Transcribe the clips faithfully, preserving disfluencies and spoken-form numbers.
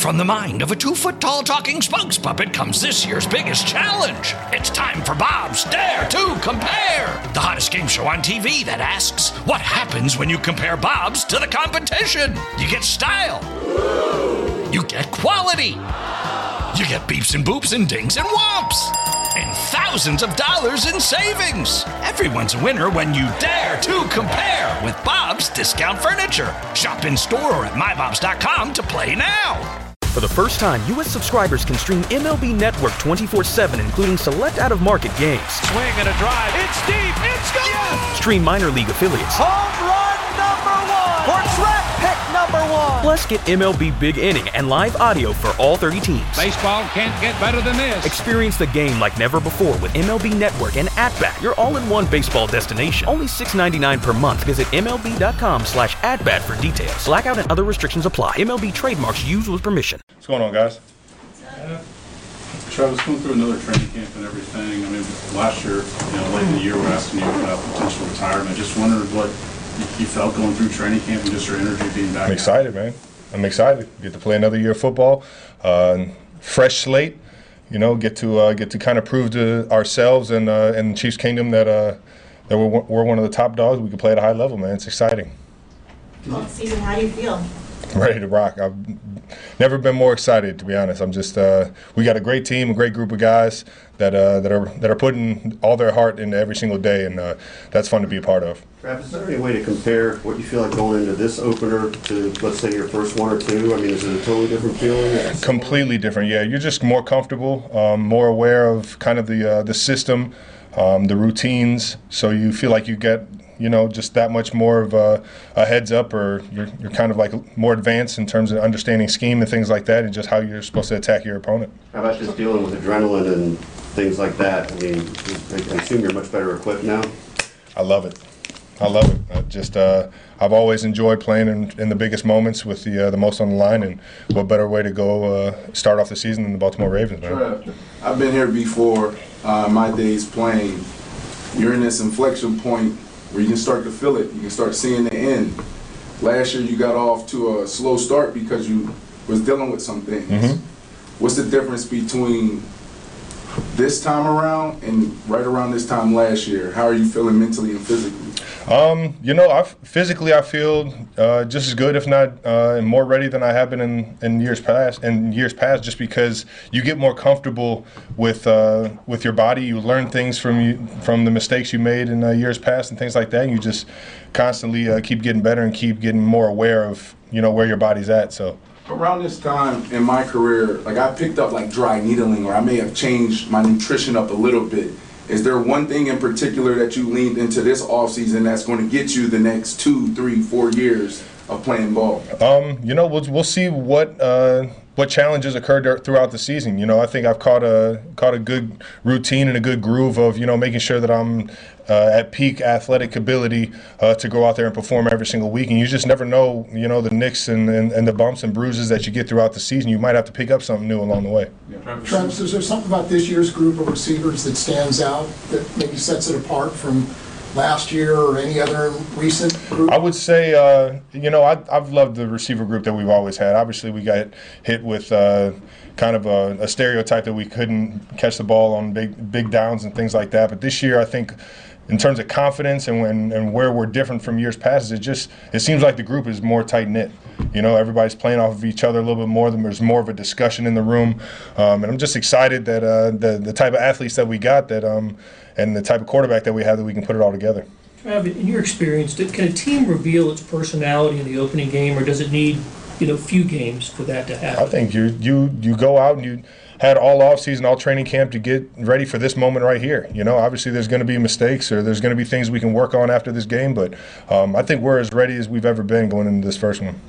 From the mind of a two-foot-tall talking spokes puppet comes this year's biggest challenge. It's time for Bob's Dare to Compare, the hottest game show on T V that asks, what happens when you compare Bobs to the competition? You get style. You get quality. You get beeps and boops and dings and whomps. And thousands of dollars in savings. Everyone's a winner when you dare to compare with Bob's Discount Furniture. Shop in store or at my bobs dot com to play now. For the first time, U S subscribers can stream M L B Network twenty-four seven, including select out-of-market games. Swing and a drive. It's deep. It's gone. Yes! Stream minor league affiliates. Home run number one. Or track pick number one. Plus, get M L B Big Inning and live audio for all thirty teams. Baseball can't get better than this. Experience the game like never before with M L B Network and At-Bat, your all-in-one baseball destination. Only six dollars and ninety-nine cents per month. Visit M L B dot com slash at bat for details. Blackout and other restrictions apply. M L B trademarks used with permission. What's going on, guys? Uh, Travis, going through another training camp and everything. I mean, last year, you know, late in the year, we're asking you about potential retirement. Just wondered what you felt going through training camp and just your energy being back. I'm excited, man. I'm excited. Get to play another year of football. Uh, fresh slate. You know, get to uh, get to kind of prove to ourselves and uh, and Chiefs Kingdom that uh, that we're, we're one of the top dogs. We can play at a high level, man. It's exciting. Next season, how do you feel? Ready to rock. I've never been more excited, to be honest. I'm just uh, we got a great team, a great group of guys that uh, that are that are putting all their heart into every single day, and uh, that's fun to be a part of. Travis, is there any way to compare what you feel like going into this opener to, let's say, your first one or two? I mean, is it a totally different feeling? Completely different. Yeah, you're just more comfortable, um, more aware of kind of the uh, the system, um, the routines. So you feel like you get, you know, just that much more of a, a heads up, or you're, you're kind of like more advanced in terms of understanding scheme and things like that, and just how you're supposed to attack your opponent. How about just dealing with adrenaline and things like that? I mean, I assume you're much better equipped now. I love it. I love it. I just uh, I've always enjoyed playing in, in the biggest moments with the uh, the most on the line, and what better way to go uh, start off the season than the Baltimore Ravens, man. Trev, I've been here before. Uh, my days playing. You're in this inflection point where you can start to feel it. You can start seeing the end. Last year you got off to a slow start because you was dealing with some things. Mm-hmm. What's the difference between this time around and right around this time last year? How are you feeling mentally and physically? Um, you know, I physically I feel uh, just as good, if not uh, more ready than I have been in, in years past. In years past, just because you get more comfortable with uh, with your body, you learn things from you from the mistakes you made in uh, years past and things like that. And you just constantly uh, keep getting better and keep getting more aware of, you know, where your body's at. So. Around this time in my career, like I picked up like dry needling, or I may have changed my nutrition up a little bit. Is there one thing in particular that you leaned into this offseason that's going to get you the next two, three, four years of playing ball? Um, you know, we'll we'll see what uh, what challenges occurred throughout the season. You know, I think I've caught a caught a good routine and a good groove of, you know, making sure that I'm uh, at peak athletic ability uh, to go out there and perform every single week. And you just never know, you know, the nicks and, and, and the bumps and bruises that you get throughout the season. You might have to pick up something new along the way. Yeah. Travis, is there something about this year's group of receivers that stands out that maybe sets it apart from last year or any other recent group? I would say, uh, you know, I, I've loved the receiver group that we've always had. Obviously, we got hit with uh, kind of a, a stereotype that we couldn't catch the ball on big big downs and things like that. But this year, I think, in terms of confidence and when and where we're different from years past, it just it seems like the group is more tight knit. You know, everybody's playing off of each other a little bit more. There's more of a discussion in the room, um, and I'm just excited that uh, the the type of athletes that we got that um, and the type of quarterback that we have, that we can put it all together. Trav, in your experience, can a team reveal its personality in the opening game, or does it need, you know, few games for that to happen? I think you you you go out and you had all offseason, all training camp to get ready for this moment right here. You know, obviously there's going to be mistakes, or there's going to be things we can work on after this game, but um, I think we're as ready as we've ever been going into this first one.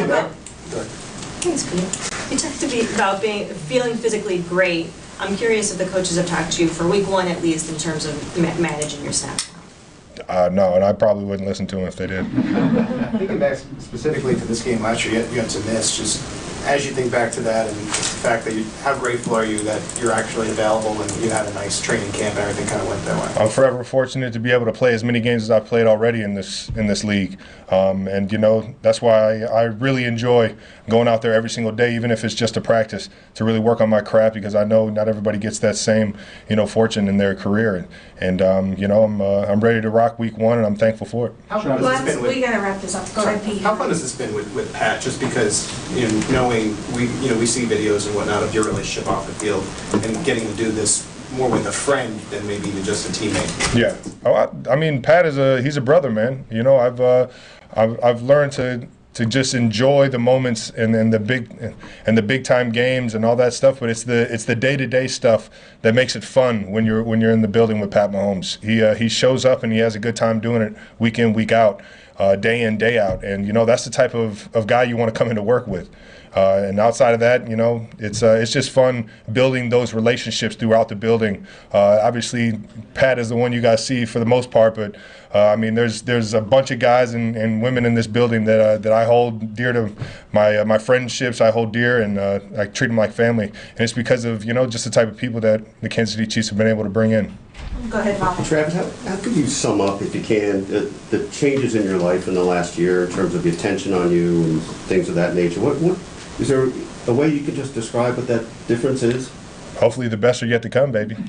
Thanks, Pete. You talked to me about being feeling physically great. I'm curious if the coaches have talked to you for week one at least in terms of ma- managing your snap. Uh, no, and I probably wouldn't listen to them if they did. Thinking back specifically to this game last year, you had to miss. Just as you think back to that and the fact that you, how grateful are you that you're actually available and you had a nice training camp and everything kind of went that way? I'm forever fortunate to be able to play as many games as I've played already in this in this league, um, and you know that's why I, I really enjoy going out there every single day, even if it's just a practice, to really work on my craft, because I know not everybody gets that same you know fortune in their career, and, and um, you know I'm uh, I'm ready to rock week one, and I'm thankful for it. How fun has this been with, we gotta wrap this up. Go ahead, Pete. How fun has this been with, with Pat? Just because you know, knowing we you know we see videos and whatnot of your relationship off the field, and getting to do this more with a friend than maybe even just a teammate. Yeah, oh, I, I mean Pat is a he's a brother, man. You know I've uh, I've I've learned to. to just enjoy the moments and, and the big and the big time games and all that stuff, but it's the it's the day to day stuff that makes it fun when you're when you're in the building with Pat Mahomes. He uh, he shows up and he has a good time doing it week in, week out, uh, day in, day out, and you know that's the type of, of guy you want to come into work with. Uh, and outside of that, you know, it's uh, it's just fun building those relationships throughout the building. Uh, obviously, Pat is the one you guys see for the most part, but uh, I mean, there's there's a bunch of guys and, and women in this building that uh, that I hold dear to my uh, my friendships. I hold dear, and uh, I treat them like family. And it's because of you know just the type of people that the Kansas City Chiefs have been able to bring in. Go ahead, Bob. Travis, how, how could you sum up, if you can, the, the changes in your life in the last year in terms of the attention on you and things of that nature? What what is there a way you could just describe what that difference is? Hopefully the best are yet to come, baby.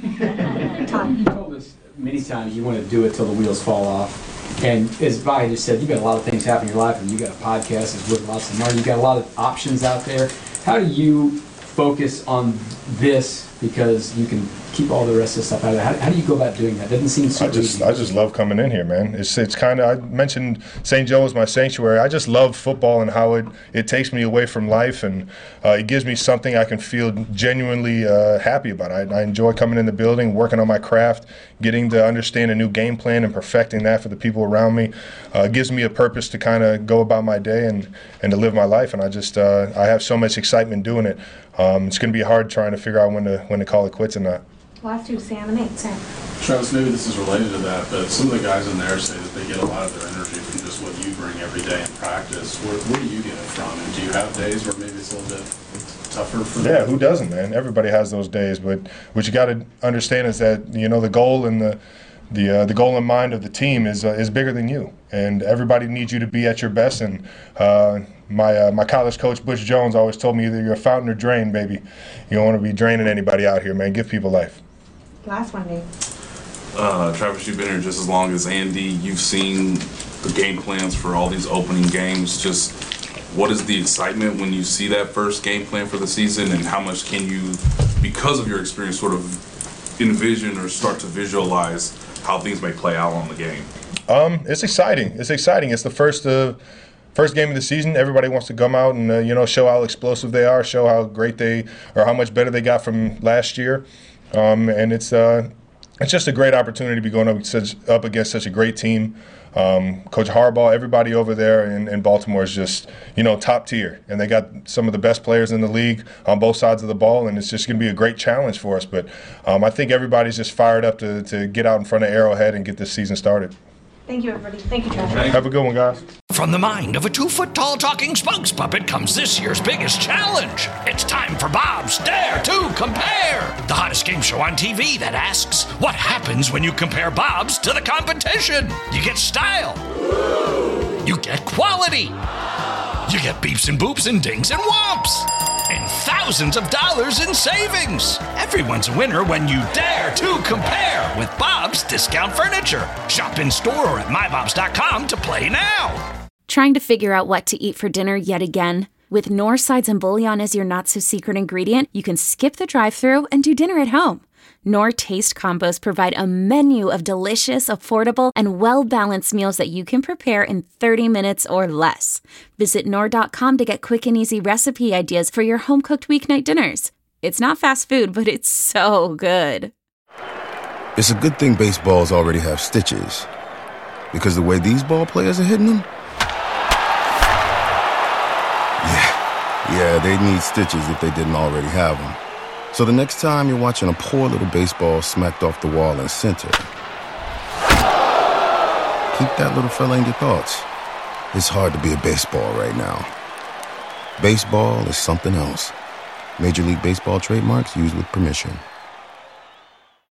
You told us many times you want to do it till the wheels fall off. And as Vi just said, you've got a lot of things happening in your life, and you got a podcast that's worth lots of money. You've got a lot of options out there. How do you focus on this because you can keep all the rest of the stuff out of it? How, how do you go about doing that? It doesn't seem super I just, easy. I just love coming in here, man. It's it's kind of, I mentioned Saint Joe is my sanctuary. I just love football and how it, it takes me away from life, and uh, it gives me something I can feel genuinely uh, happy about. I, I enjoy coming in the building, working on my craft, getting to understand a new game plan and perfecting that for the people around me. Uh, it gives me a purpose to kind of go about my day and, and to live my life, and I just, uh, I have so much excitement doing it. Um, it's going to be hard trying to figure out when to when to call it quits or not. Last two, Sam and Nate. Sam. Travis, maybe this is related to that, but some of the guys in there say that they get a lot of their energy from just what you bring every day in practice. Where, where do you get it from? And do you have days where maybe it's a little bit tougher for them? Yeah, who doesn't, man? Everybody has those days, but what you got to understand is that you know the goal and the the uh, the goal in mind of the team is uh, is bigger than you, and everybody needs you to be at your best. And uh, my uh, my college coach Butch Jones always told me either you're a fountain or drain, baby. You don't want to be draining anybody out here, man. Give people life. Last one, Nate. Uh, Travis, you've been here just as long as Andy. You've seen the game plans for all these opening games. Just what is the excitement when you see that first game plan for the season, and how much can you, because of your experience, sort of envision or start to visualize how things may play out on the game? Um, it's exciting. It's exciting. It's the first uh, first game of the season. Everybody wants to come out and uh, you know show how explosive they are, show how great they or how much better they got from last year. Um, and it's uh, it's just a great opportunity to be going up, such, up against such a great team. Um, Coach Harbaugh, everybody over there in, in Baltimore is just, you know, top tier. And they got some of the best players in the league on both sides of the ball, and it's just going to be a great challenge for us. But um, I think everybody's just fired up to, to get out in front of Arrowhead and get this season started. Thank you, everybody. Thank you, Travis. Have a good one, guys. From the mind of a two-foot-tall talking spokes puppet comes this year's biggest challenge. It's time for Bob's Dare to Compare, the hottest game show on T V that asks, what happens when you compare Bob's to the competition? You get style. You get quality. You get beeps and boops and dings and whomps. And thousands of dollars in savings. Everyone's a winner when you dare to compare with Bob's Discount Furniture. Shop in store or at my bobs dot com to play now. Trying to figure out what to eat for dinner yet again? With Knorr sides and bouillon as your not-so-secret ingredient, you can skip the drive-thru and do dinner at home. Knorr Taste Combos provide a menu of delicious, affordable, and well-balanced meals that you can prepare in thirty minutes or less. Visit Knorr dot com to get quick and easy recipe ideas for your home-cooked weeknight dinners. It's not fast food, but it's so good. It's a good thing baseballs already have stitches, because the way these ball players are hitting them, yeah, yeah, they need stitches if they didn't already have them. So the next time you're watching a poor little baseball smacked off the wall in center, keep that little fella in your thoughts. It's hard to be a baseball right now. Baseball is something else. Major League Baseball trademarks used with permission.